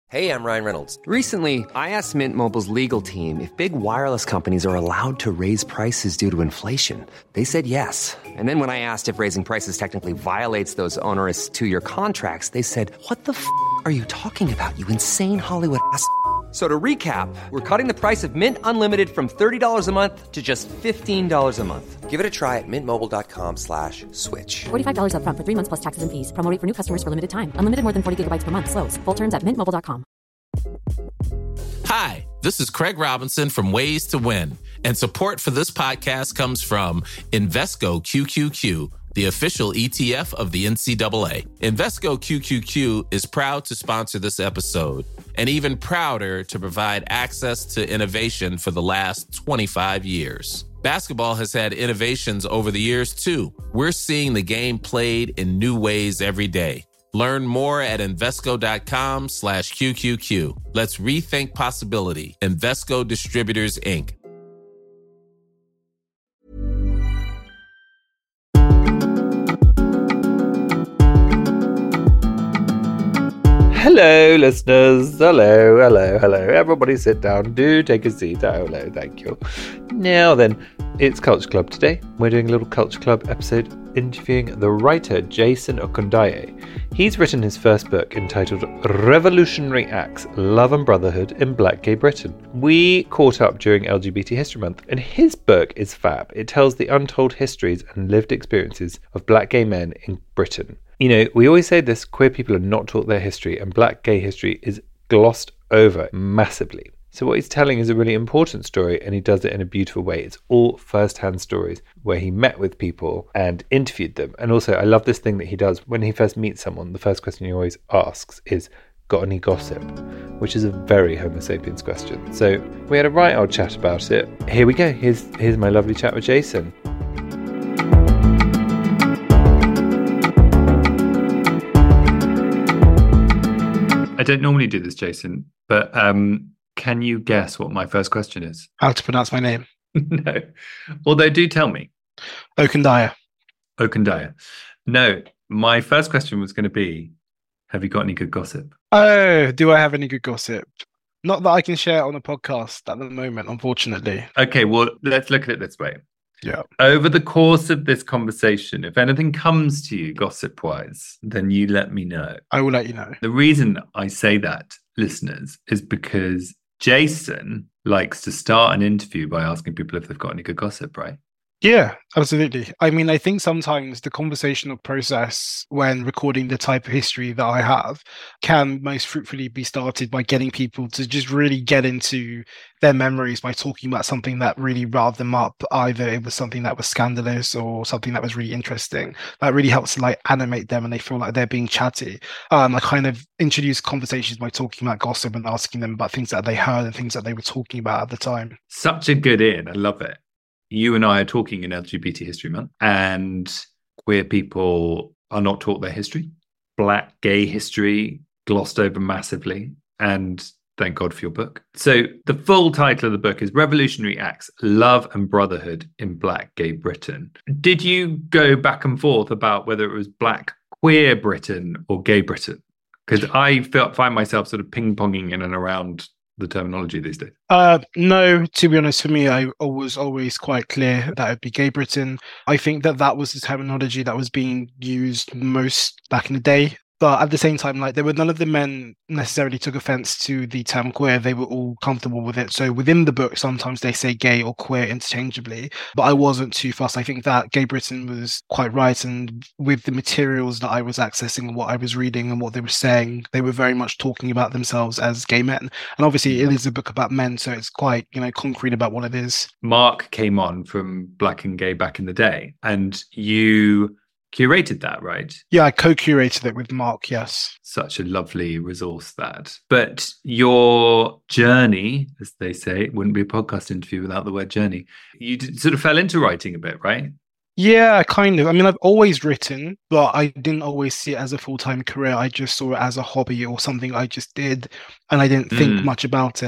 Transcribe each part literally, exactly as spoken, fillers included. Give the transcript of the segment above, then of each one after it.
Hey, I'm Ryan Reynolds. Recently, I asked Mint Mobile's legal team if big wireless companies are allowed to raise prices due to inflation. They said yes. And then when I asked if raising prices technically violates those onerous two-year contracts, they said, "What the f*** are you talking about, you insane Hollywood ass f- So to recap, we're cutting the price of Mint Unlimited from thirty dollars a month to just fifteen dollars a month. Give it a try at mintmobile.com slash switch. forty-five dollars up front for three months plus taxes and fees. Promo rate for new customers for limited time. Unlimited more than forty gigabytes per month. Slows full terms at mint mobile dot com. Hi, this is Craig Robinson from Ways to Win, and support for this podcast comes from Invesco Q Q Q, the official E T F of the N C double A. Invesco Q Q Q is proud to sponsor this episode, and even prouder to provide access to innovation for the last twenty-five years. Basketball has had innovations over the years, too. We're seeing the game played in new ways every day. Learn more at Invesco.com slash QQQ. Let's rethink possibility. Invesco Distributors, Incorporated. Hello, listeners. Hello, hello, hello. Everybody sit down. Do take a seat. Oh, hello, thank you. Now then, it's Culture Club today. We're doing a little Culture Club episode interviewing the writer Jason Okundaye. He's written his first book entitled Revolutionary Acts, Love and Brotherhood in Black Gay Britain. We caught up during L G B T History Month, and his book is fab. It tells the untold histories and lived experiences of black gay men in Britain. You know, we always say this, queer people are not taught their history, and black gay history is glossed over massively. So what he's telling is a really important story, and he does it in a beautiful way. It's all first-hand stories where he met with people and interviewed them. And also, I love this thing that he does. When he first meets someone, the first question he always asks is, "Got any gossip?" Which is a very Homo sapiens question. So we had a right old chat about it. Here we go. Here's, here's my lovely chat with Jason. I don't normally do this, Jason, but um, can you guess what my first question is? How to pronounce my name? No. Although, do tell me. Okundaye. Okundaye. No, my first question was going to be, have you got any good gossip? Oh, do I have any good gossip? Not that I can share on a podcast at the moment, unfortunately. Okay, well, let's look at it this way. Yeah. Over the course of this conversation, if anything comes to you gossip-wise, then you let me know. I will let you know. The reason I say that, listeners, is because Jason likes to start an interview by asking people if they've got any good gossip, right? Yeah, absolutely. I mean, I think sometimes the conversational process when recording the type of history that I have can most fruitfully be started by getting people to just really get into their memories by talking about something that really riled them up. Either it was something that was scandalous or something that was really interesting. That really helps to like animate them and they feel like they're being chatty. Um, I kind of introduce conversations by talking about gossip and asking them about things that they heard and things that they were talking about at the time. Such a good in. I love it. You and I are talking in L G B T History Month, and queer people are not taught their history. Black gay history glossed over massively, and thank God for your book. So the full title of the book is Revolutionary Acts, Love and Brotherhood in Black Gay Britain. Did you go back and forth about whether it was Black queer Britain or gay Britain? Because I felt, find myself sort of ping-ponging in and around the terminology these days. Uh, no, to be honest, for me, I was always quite clear that it'd be gay Britain. I think that that was the terminology that was being used most back in the day. But at the same time, like there were none of the men necessarily took offense to the term queer. They were all comfortable with it. So within the book, sometimes they say gay or queer interchangeably, but I wasn't too fussed. I think that gay Britain was quite right. And with the materials that I was accessing and what I was reading and what they were saying, they were very much talking about themselves as gay men. And obviously it is a book about men, so it's quite, you know, concrete about what it is. Mark came on from Black and Gay back in the day, and you curated that, right? Yeah, I co-curated it with Mark, yes. Such a lovely resource, that. But your journey, as they say, it wouldn't be a podcast interview without the word journey. You d- sort of fell into writing a bit, right? Yeah, kind of. I mean, I've always written, but I didn't always see it as a full-time career. I just saw it as a hobby or something I just did, and I didn't think Mm. much about it.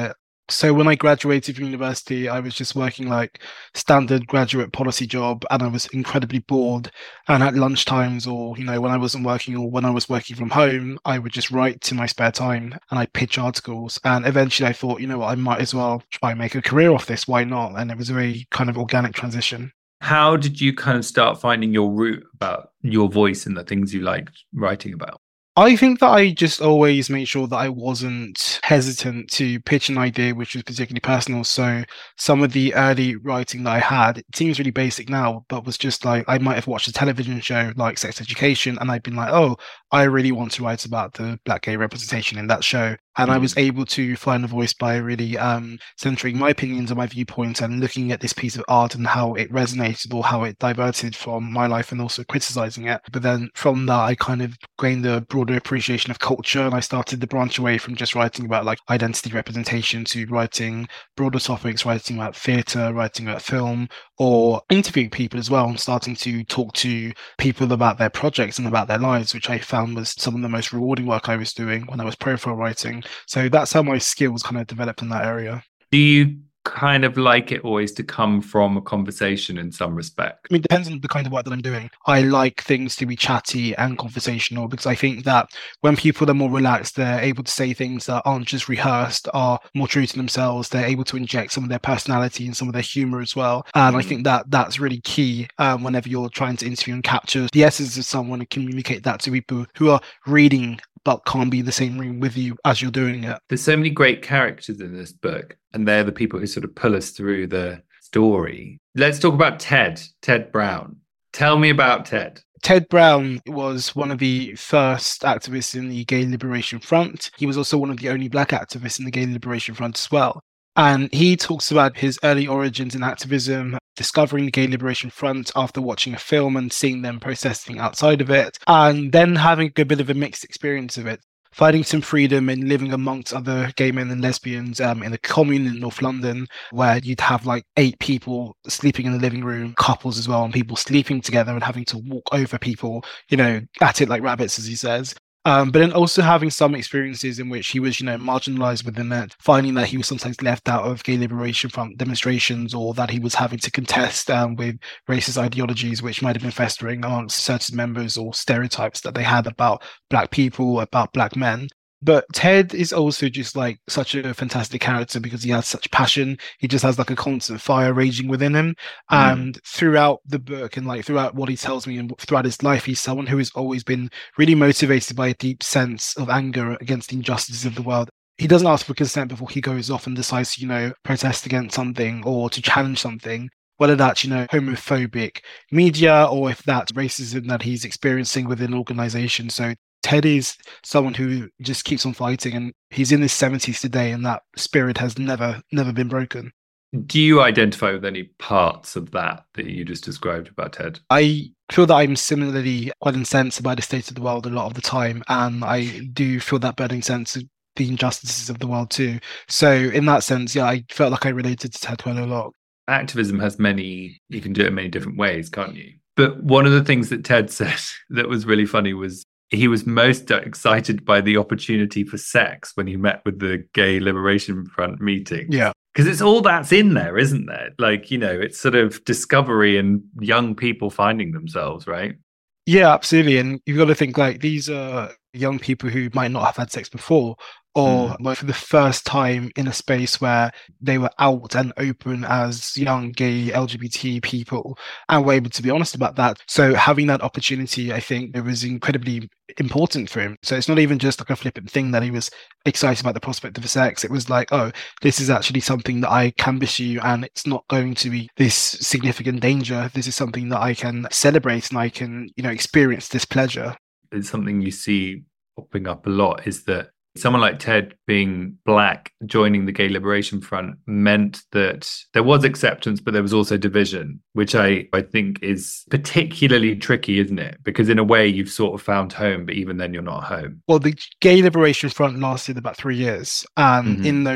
So when I graduated from university, I was just working like standard graduate policy job, and I was incredibly bored. And at lunchtimes, or you know, when I wasn't working or when I was working from home, I would just write in my spare time and I'd pitch articles. And eventually I thought, you know what, I might as well try and make a career off this. Why not? And it was a very kind of organic transition. How did you kind of start finding your route about your voice and the things you liked writing about? I think that I just always made sure that I wasn't hesitant to pitch an idea which was particularly personal. So some of the early writing that I had, it seems really basic now, but was just like, I might have watched a television show like Sex Education, and I'd been like, oh, I really want to write about the Black gay representation in that show. And I was able to find a voice by really um, centering my opinions and my viewpoints and looking at this piece of art and how it resonated or how it diverted from my life, and also criticizing it. But then from that, I kind of gained a broader appreciation of culture, and I started to branch away from just writing about like identity representation to writing broader topics, writing about theatre, writing about film, or interviewing people as well, and starting to talk to people about their projects and about their lives, which I found was some of the most rewarding work I was doing when I was profile writing. So that's how my skills kind of developed in that area. Do you kind of like it always to come from a conversation in some respect? I mean, it depends on the kind of work that I'm doing. I like things to be chatty and conversational, because I think that when people are more relaxed, they're able to say things that aren't just rehearsed, are more true to themselves. They're able to inject some of their personality and some of their humor as well. And I think that that's really key um, whenever you're trying to interview and capture the essence of someone and communicate that to people who are reading but can't be in the same room with you as you're doing it. There's so many great characters in this book, and they're the people who sort of pull us through the story. Let's talk about Ted, Ted Brown. Tell me about Ted. Ted Brown was one of the first activists in the Gay Liberation Front. He was also one of the only Black activists in the Gay Liberation Front as well. And he talks about his early origins in activism, discovering the Gay Liberation Front after watching a film and seeing them protesting outside of it, and then having a bit of a mixed experience of it. Finding some freedom in living amongst other gay men and lesbians um, in a commune in North London, where you'd have like eight people sleeping in the living room, couples as well, and people sleeping together and having to walk over people, you know, at it like rabbits, as he says. Um, but then also having some experiences in which he was, you know, marginalized within it, finding that he was sometimes left out of Gay Liberation Front demonstrations, or that he was having to contest um, with racist ideologies which might have been festering amongst certain members, or stereotypes that they had about Black people, about Black men. But Ted is also just like such a fantastic character because he has such passion. He just has like a constant fire raging within him. Mm. And throughout the book and like throughout what he tells me and throughout his life, he's someone who has always been really motivated by a deep sense of anger against the injustices of the world. He doesn't ask for consent before he goes off and decides to, you know, protest against something or to challenge something. Whether that's, you know, homophobic media or if that's racism that he's experiencing within an organization. So Ted is someone who just keeps on fighting, and he's in his seventies today, and that spirit has never, never been broken. Do you identify with any parts of that that you just described about Ted? I feel that I'm similarly quite incensed by the state of the world a lot of the time, and I do feel that burning sense of the injustices of the world too. So in that sense, yeah, I felt like I related to Ted quite a lot. Activism has many, you can do it in many different ways, can't you? But one of the things that Ted said that was really funny was he was most excited by the opportunity for sex when he met with the Gay Liberation Front meeting. Yeah. Because it's all that's in there, isn't there? Like, you know, it's sort of discovery and young people finding themselves, right? Yeah, absolutely. And you've got to think like these are young people who might not have had sex before, or mm. for the first time in a space where they were out and open as young gay L G B T people and were able to be honest about that. So having that opportunity, I think it was incredibly important for him. So it's not even just like a flippant thing that he was excited about the prospect of sex. It was like, oh, this is actually something that I can pursue, and it's not going to be this significant danger. This is something that I can celebrate and I can, you know, experience this pleasure. It's something you see popping up a lot, is that someone like Ted being Black, joining the Gay Liberation Front meant that there was acceptance, but there was also division, which I, I think is particularly tricky, isn't it? Because in a way you've sort of found home, but even then you're not home. Well, the Gay Liberation Front lasted about three years. And mm-hmm. in those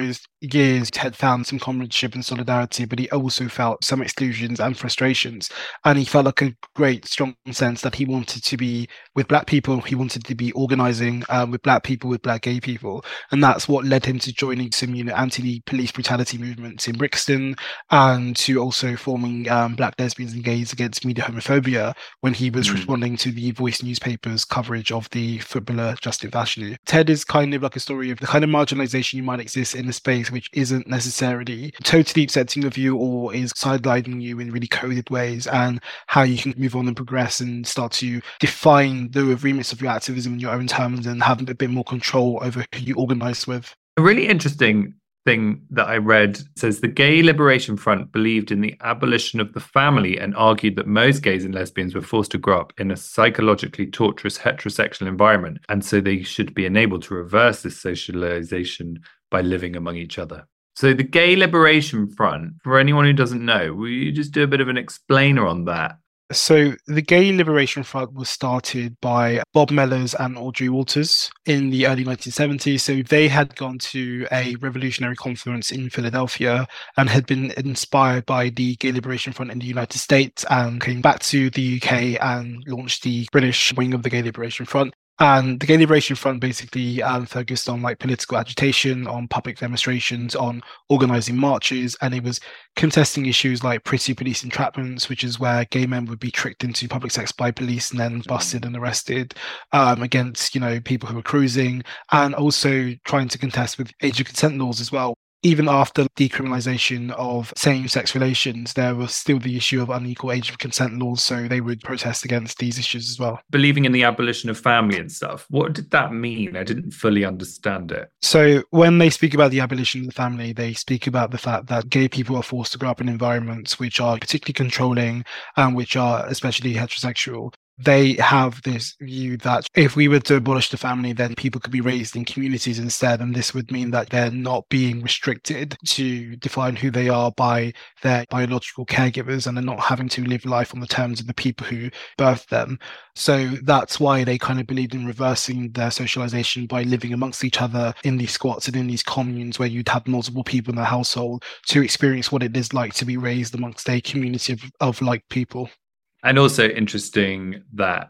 years, Ted found some comradeship and solidarity, but he also felt some exclusions and frustrations. And he felt like a great, strong sense that he wanted to be with Black people. He wanted to be organising um, with Black people, with Black gay people. And that's what led him to joining some, you know, anti-police brutality movements in Brixton, and to also forming um, Black lesbians and gays against media homophobia when he was mm. responding to the Voice newspaper's coverage of the footballer Justin Fashanu. Ted is kind of like a story of the kind of marginalisation you might exist in a space which isn't necessarily totally accepting of you or is sidelining you in really coded ways, and how you can move on and progress and start to define the remits of your activism in your own terms and have a bit more control over who you organise with. A really interesting thing that I read says the Gay Liberation Front believed in the abolition of the family and argued that most gays and lesbians were forced to grow up in a psychologically torturous heterosexual environment, and so they should be enabled to reverse this socialization by living among each other. So the Gay Liberation Front, for anyone who doesn't know, will you just do a bit of an explainer on that? So the Gay Liberation Front was started by Bob Mellors and Audrey Walters in the early nineteen seventies. So they had gone to a revolutionary conference in Philadelphia and had been inspired by the Gay Liberation Front in the United States, and came back to the U K and launched the British wing of the Gay Liberation Front. And the Gay Liberation Front basically um, focused on like political agitation, on public demonstrations, on organising marches, and it was contesting issues like pretty police entrapments, which is where gay men would be tricked into public sex by police and then busted and arrested, um, against, you know, people who were cruising, and also trying to contest with age of consent laws as well. Even after decriminalisation of same-sex relations, there was still the issue of unequal age of consent laws, so they would protest against these issues as well. Believing in the abolition of family and stuff, what did that mean? I didn't fully understand it. So when they speak about the abolition of the family, they speak about the fact that gay people are forced to grow up in environments which are particularly controlling and which are especially heterosexual. They have this view that if we were to abolish the family, then people could be raised in communities instead, and this would mean that they're not being restricted to define who they are by their biological caregivers, and they're not having to live life on the terms of the people who birthed them. So that's why they kind of believed in reversing their socialization by living amongst each other in these squats and in these communes where you'd have multiple people in the household to experience what it is like to be raised amongst a community of, of like people. And also interesting that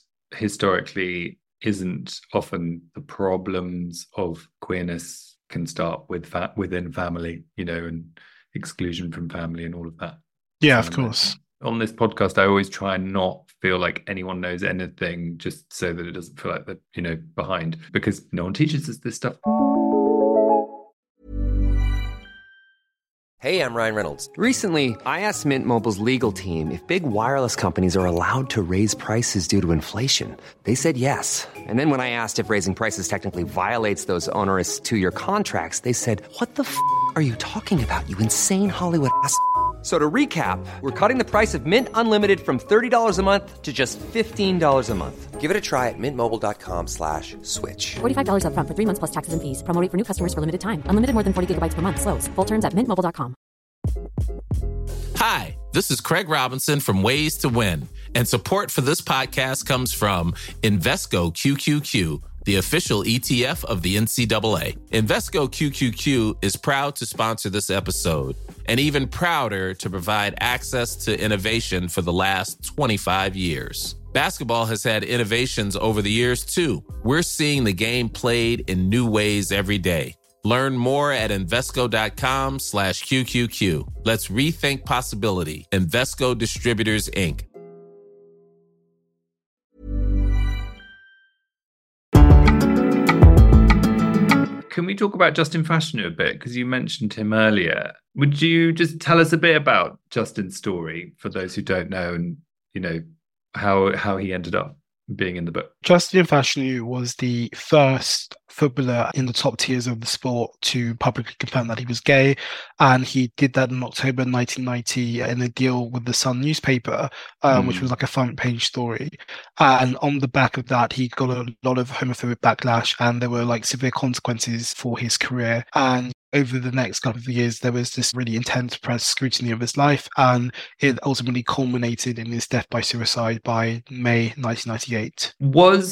historically isn't often the problems of queerness can start with fa- within family, you know, and exclusion from family and all of that. Yeah, of course. On this podcast, I always try and not feel like anyone knows anything, just so that it doesn't feel like they're, you know, behind, because no one teaches us this stuff. Hey, I'm Ryan Reynolds. Recently, I asked Mint Mobile's legal team if big wireless companies are allowed to raise prices due to inflation. They said yes. And then when I asked if raising prices technically violates those onerous two-year contracts, they said, "What the f*** are you talking about, you insane Hollywood ass f- So to recap, we're cutting the price of Mint Unlimited from thirty dollars a month to just fifteen dollars a month. Give it a try at mintmobile.com slash switch. forty-five dollars up front for three months plus taxes and fees. Promo rate for new customers for limited time. Unlimited more than forty gigabytes per month. Slows full terms at mint mobile dot com. Hi, this is Craig Robinson from Ways to Win, and support for this podcast comes from Invesco Q Q Q, the official E T F of the N C double A. Invesco Q Q Q is proud to sponsor this episode, and even prouder to provide access to innovation for the last twenty-five years. Basketball has had innovations over the years, too. We're seeing the game played in new ways every day. Learn more at Invesco.com slash QQQ. Let's rethink possibility. Invesco Distributors, Incorporated. Can we talk about Justin Fashanu a bit? Because you mentioned him earlier. Would you just tell us a bit about Justin's story for those who don't know, and, you know, how how he ended up being in the book? Justin Fashanu was the first footballer in the top tiers of the sport to publicly confirm that he was gay, and he did that in October nineteen ninety in a deal with the Sun newspaper, um, mm. which was like a front page story. And on the back of that, he got a lot of homophobic backlash, and there were like severe consequences for his career. And over the next couple of years, there was this really intense press scrutiny of his life, and it ultimately culminated in his death by suicide by May nineteen ninety-eight. Was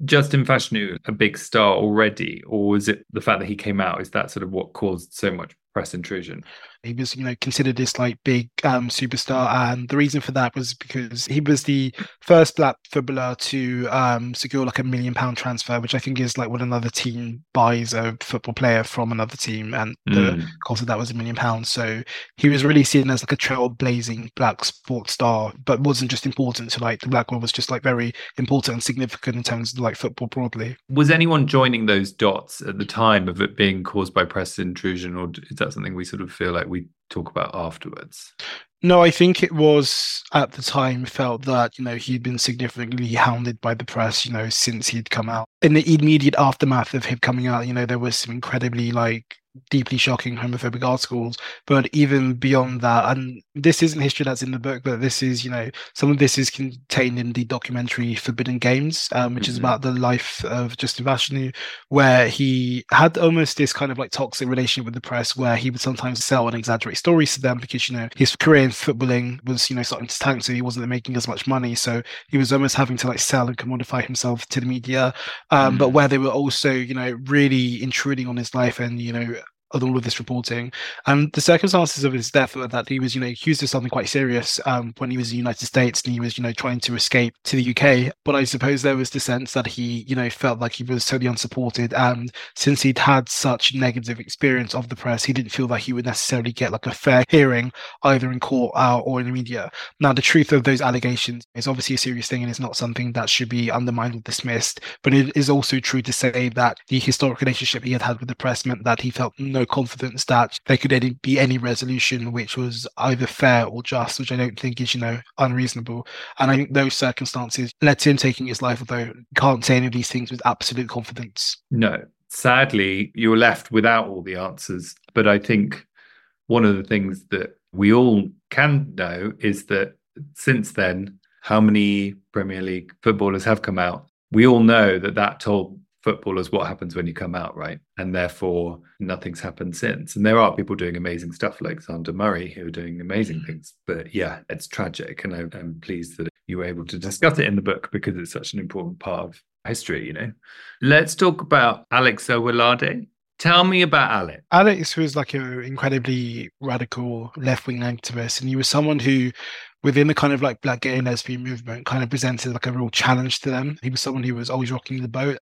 Justin Fashanu a big star already, or was it the fact that he came out? Is that sort of what caused so much press intrusion? He was, you know, considered this like big um, superstar, and the reason for that was because he was the first black footballer to um, secure like a million pound transfer, which I think is like when another team buys a football player from another team, and the Mm. cost of that was a million pounds. So he was really seen as like a trailblazing black sports star, but wasn't just important to like the black world, was just like very important and significant in terms of like football broadly. Was anyone joining those dots at the time of it being caused by press intrusion, or is that something we sort of feel like we talk about afterwards? No, I think it was at the time felt that, you know, he'd been significantly hounded by the press, you know, since he'd come out. In the immediate aftermath of him coming out, you know, there was some incredibly like deeply shocking homophobic articles. But even beyond that, and this isn't history that's in the book, but this is, you know, some of this is contained in the documentary Forbidden Games, um, which mm-hmm. is about the life of Justin Fashanu, where he had almost this kind of like toxic relationship with the press, where he would sometimes sell and exaggerate stories to them because, you know, his career in footballing was, you know, starting to tank, so he wasn't making as much money. So he was almost having to like sell and commodify himself to the media. Um, mm-hmm. But where they were also, you know, really intruding on his life and, you know, of all of this reporting. And the circumstances of his death were that he was, you know, accused of something quite serious um, when he was in the United States, and he was, you know, trying to escape to the U K. But I suppose there was the sense that he, you know, felt like he was totally unsupported. And since he'd had such negative experience of the press, he didn't feel that he would necessarily get like a fair hearing either in court uh, or in the media. Now, the truth of those allegations is obviously a serious thing, and it's not something that should be undermined or dismissed. But it is also true to say that the historic relationship he had had with the press meant that he felt no confidence that there could any, be any resolution which was either fair or just, which I don't think is, you know, unreasonable. And I think those circumstances led to him taking his life, although can't say any of these things with absolute confidence. No, sadly, you're left without all the answers. But I think one of the things that we all can know is that since then, how many Premier League footballers have come out? We all know that that told footballers what happens when you come out, right? And therefore nothing's happened since. And there are people doing amazing stuff like Xander Murray who are doing amazing things. But yeah, it's tragic. And I'm, I'm pleased that you were able to discuss it in the book because it's such an important part of history, you know. Let's talk about Alex Owoolade. Tell me about Alex. Alex was like an incredibly radical left-wing activist, and he was someone who, within the kind of like black gay and lesbian movement, kind of presented like a real challenge to them. He was someone who was always rocking the boat.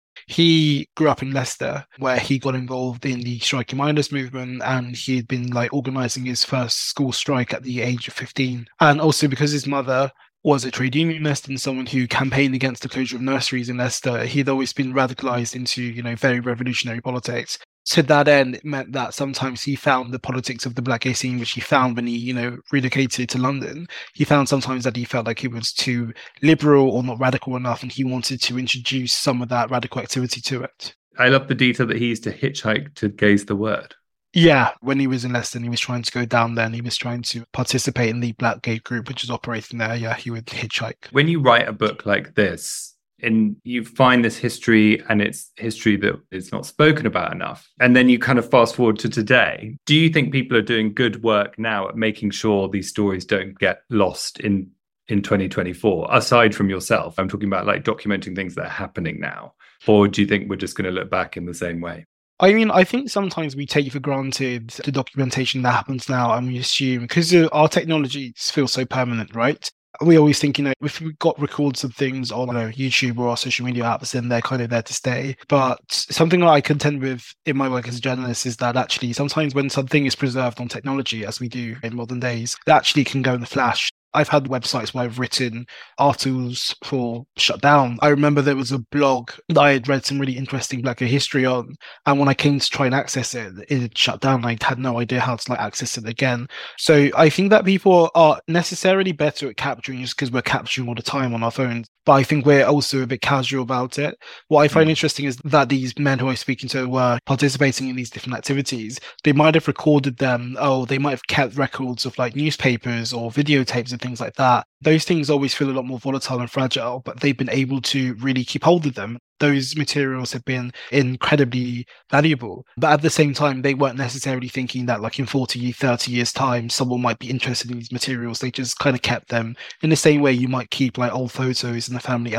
He grew up in Leicester, where he got involved in the striking miners movement, and he had been like organising his first school strike at the age of fifteen. And also because his mother was a trade unionist and someone who campaigned against the closure of nurseries in Leicester, he'd always been radicalised into, you know, very revolutionary politics. To that end, it meant that sometimes he found the politics of the black gay scene, which he found when he, you know, relocated to London. He found sometimes that he felt like it was too liberal or not radical enough, and he wanted to introduce some of that radical activity to it. I love the detail that he used to hitchhike to gaze the word. Yeah, when he was in Leicester, he was trying to go down there, and he was trying to participate in the black gay group, which was operating there. Yeah, he would hitchhike. When you write a book like this, and you find this history, and it's history that is not spoken about enough, and then you kind of fast forward to today, do you think people are doing good work now at making sure these stories don't get lost in in twenty twenty-four, aside from yourself? I'm talking about like documenting things that are happening now. Or do you think we're just going to look back in the same way? I mean, I think sometimes we take for granted the documentation that happens now, and we assume, because our technologies feel so permanent, right? We always think, you know, if we've got records of things on, you know, YouTube or our social media apps, then they're kind of there to stay. But something that I contend with in my work as a journalist is that actually sometimes when something is preserved on technology, as we do in modern days, it actually can go in a flash. I've had websites where I've written articles for shut down. I remember there was a blog that I had read some really interesting black history on, and when I came to try and access it, it had shut down. I had no idea how to like access it again. So I think that people are necessarily better at capturing just because we're capturing all the time on our phones. But I think we're also a bit casual about it. What I find mm. interesting is that these men who I was speaking to were participating in these different activities. They might have recorded them. Oh, they might have kept records of like newspapers or videotapes and things like that. Those things always feel a lot more volatile and fragile, but they've been able to really keep hold of them. Those materials have been incredibly valuable. But at the same time, they weren't necessarily thinking that like in forty, thirty years time, someone might be interested in these materials. They just kind of kept them in the same way you might keep like old photos in a family album.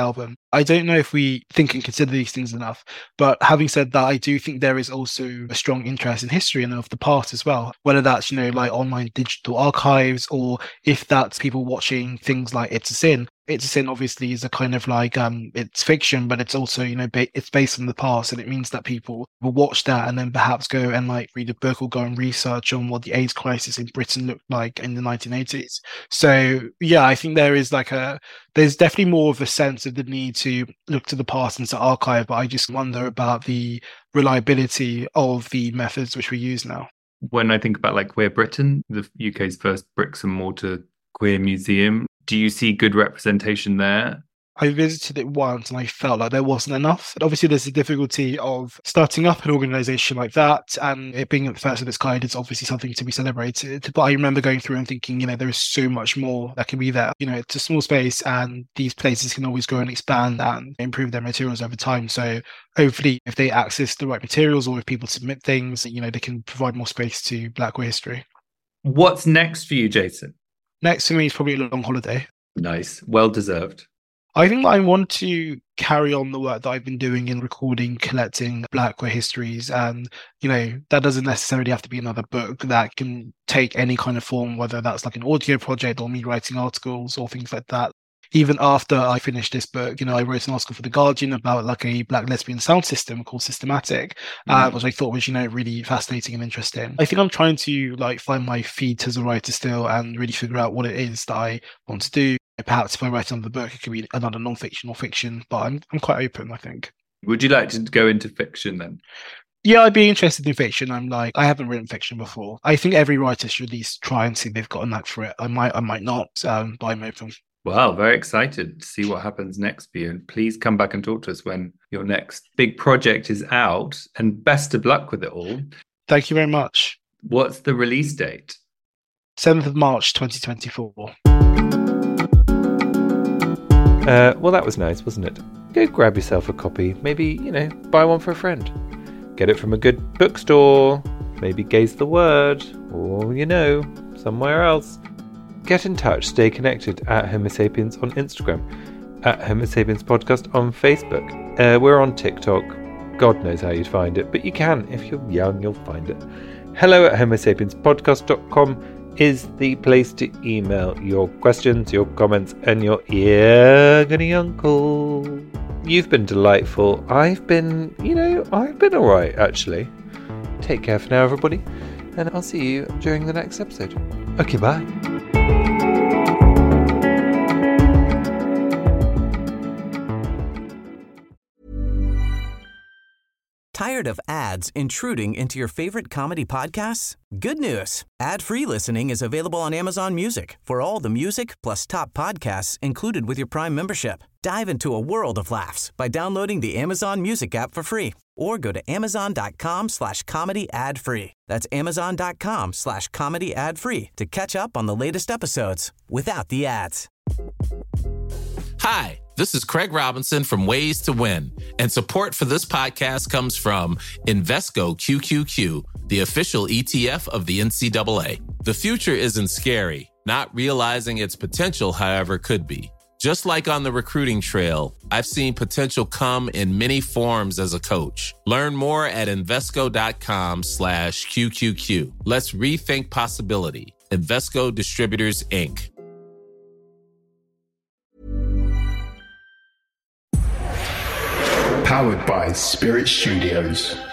I don't know if we think and consider these things enough, but having said that, I do think there is also a strong interest in history and of the past as well, whether that's, you know, like online digital archives, or if that's people watching things like It's a Sin. It's a Sin obviously is a kind of like, um, it's fiction, but it's also, you know, ba- it's based on the past, and it means that people will watch that and then perhaps go and like read a book or go and research on what the AIDS crisis in Britain looked like in the nineteen eighties. So yeah, I think there is like a, there's definitely more of a sense of the need to look to the past and to archive, but I just wonder about the reliability of the methods which we use now. When I think about like Queer Britain, the U K's first bricks and mortar queer museum, do you see good representation there? I visited it once and I felt like there wasn't enough. And obviously, there's the difficulty of starting up an organisation like that, and it being the first of its kind is obviously something to be celebrated. But I remember going through and thinking, you know, there is so much more that can be there. You know, it's a small space and these places can always grow and expand and improve their materials over time. So hopefully, if they access the right materials or if people submit things, you know, they can provide more space to Black queer history. What's next for you, Jason? Next for me is probably a long holiday. Nice. Well deserved. I think I want to carry on the work that I've been doing in recording, collecting Black queer histories. And, you know, that doesn't necessarily have to be another book. That can take any kind of form, whether that's like an audio project or me writing articles or things like that. Even after I finished this book, you know, I wrote an article for The Guardian about like a Black lesbian sound system called Systematic, mm-hmm. uh, which I thought was, you know, really fascinating and interesting. I think I'm trying to like find my feet as a writer still and really figure out what it is that I want to do. Perhaps if I write another book, it could be another non-fiction or fiction, but I'm I'm quite open, I think. Would you like to go into fiction then? Yeah, I'd be interested in fiction. I'm like, I haven't written fiction before. I think every writer should at least try and see if they've got a knack for it. I might, I might not, um, but I'm open. Wow, very excited to see what happens next for you. And please come back and talk to us when your next big project is out. And best of luck with it all. Thank you very much. What's the release date? seventh of March, twenty twenty-four. Uh, well, that was nice, wasn't it? Go grab yourself a copy. Maybe, you know, buy one for a friend. Get it from a good bookstore. Maybe Gaze the Word. Or, you know, somewhere else. Get in touch. Stay connected at Homo Sapiens on Instagram. At Homo Sapiens Podcast on Facebook. Uh, we're on TikTok. God knows how you'd find it. But you can. If you're young, you'll find it. Hello at homo sapiens podcast dot com is the place to email your questions, your comments, and your ear-gunny uncle. You've been delightful. I've been, you know, I've been alright, actually. Take care for now, everybody, and I'll see you during the next episode. Okay, bye. Tired of ads intruding into your favorite comedy podcasts? Good news. Ad-free listening is available on Amazon Music for all the music plus top podcasts included with your Prime membership. Dive into a world of laughs by downloading the Amazon Music app for free or go to amazon.com slash comedy ad free. That's amazon.com slash comedy ad free to catch up on the latest episodes without the ads. Hi, this is Craig Robinson from Ways to Win, and support for this podcast comes from Invesco Q Q Q, the official E T F of the N C double A. The future isn't scary. Not realizing its potential, however, could be. Just like on the recruiting trail, I've seen potential come in many forms as a coach. Learn more at Invesco.com slash QQQ. Let's rethink possibility. Invesco Distributors, Incorporated. Powered by Spirit Studios.